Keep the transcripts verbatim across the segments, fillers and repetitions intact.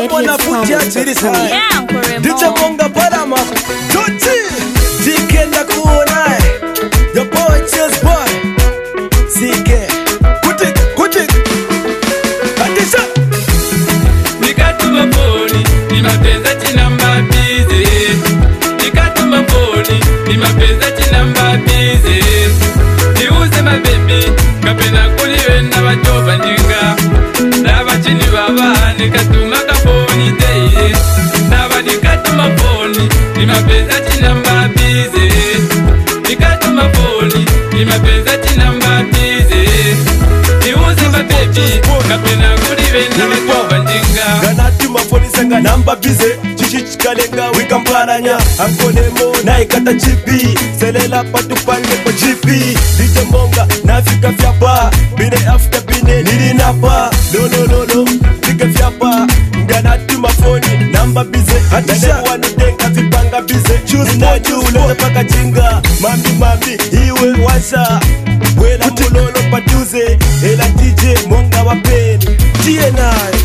wanna put your to the side. D J Bonga Parama, Tutti, Jikenda Kuonai, the boy Chess Boy, Zike, Kutik, Kutik, Adisha. Nikatuma poni, ni mapenza chinamba busy. Nikatuma poni, ni mapenza chinamba busy. Niuze mabebi, kapena kuliwe na wajoba njinga. Lava chini baba, nikatuma kaponi day. Lava nikatuma poni, ni mapenza chinamba busy. Nikatuma poni, ni mapenza chinamba busy. Niuze mabebi, kapena kuliwe na wajoba njinga. Ganatuma phone senga namba bize chichichikalenga wikamparanya ankonemo na ikata chipi selela patupange kwa chipi D J Bonga nafika fyapa bine after bine nilinapa no no no no fika fyapa ganatuma phone namba bize hatisha wanudenga vipanga bize na jule paka jinga mambi mambi iwe washa wela mulolo patuze ela D J Bonga wapeni tie naye.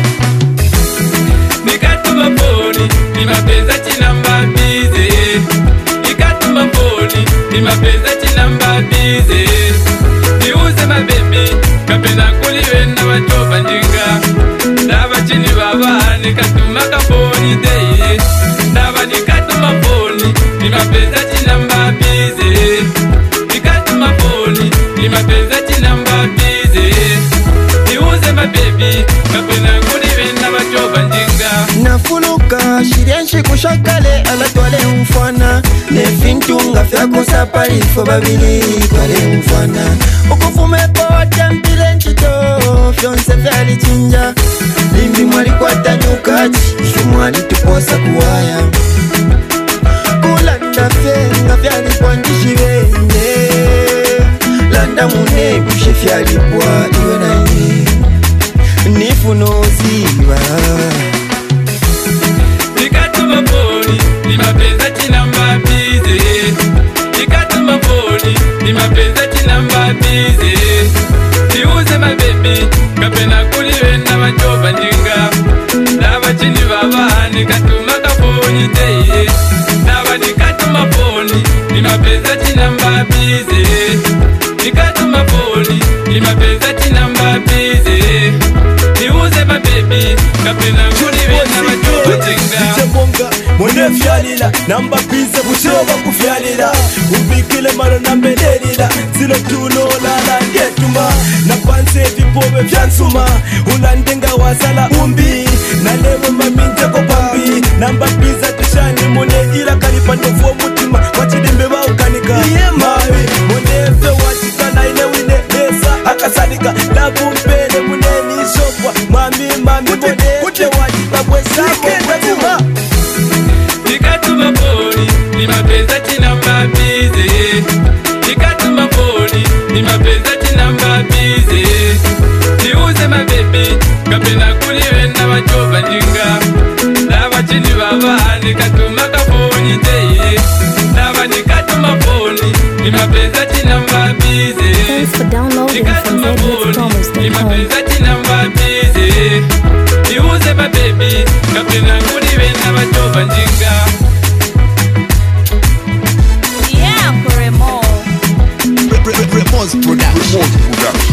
Nikatuma poni, ni mapenza chinamba busy. Nikatuma poni, ni mapenza chinamba busy. Niuze mabebi, kapena kuliwe na wajoba njinga. Lava chini baba, nikatuma kaponi day. Lava nikatuma poni, ni mapenza chinamba busy. Nikatuma poni, ni mapenza chinamba busy. Niuze mabebi, kapena kuliwe na wajoba njinga. Nafuluka shirianshi kushakale alatwale mfana nefintunga fyako sapali fo babili twale mfana ukufume pote mpile nchito fyonse fyali chinja limbi mwali kwa tanyukaji shumwali tuposa kuwaya kulanda fyenga fyali kwa njishirenge landa mune kushe fyali kwa iwe na ini nifunoziba. Nikatuma poni, ni mapenza chinamba busy. Nikatuma poni, ni mapenza chinamba busy. Niuze mabebi, kapena kuliwe na wajoba njinga. Lava chini baba, nikatuma kaponi day. Lava nikatuma poni, ni mapenza chinamba busy. Nikatuma poni, ni mapenza chinamba busy. Niuze mabebi, kapena kuliwe na wajoba njinga. D J Bonga mwene fyalila namba bize bushoba kufyalila ubikile maro nambelelila zilo tuno lala ngetuma na panse vipobe vyansuma ulandenga wasala umbi na lewe maminja ko pambi namba biza tushani mwene ila kalipando fuo mutima wachidimbe wa ukanika mawe mwene fe wachikana ine wine lesa akasadika labu mpele mwene nishopwa mami mami mwene fe wachika bwesa mwene. Nikatuma poni, ni mapenza chinamba busy. Nikatuma poni, ni mapenza chinamba busy. Niuze mabebi, kapena kuliwe na wajoba njinga. Lava chini baba, nikatuma kaponi day. Lava nikatuma poni, ni mapenza chinamba busy. Thanks for downloading from Nikatuma poni, ni zedwitpromise dot com. mapenza chinamba busy. Niuze mabebi, kapena kuliwe na wajoba njinga. Yeah, Remo. Remoz Production.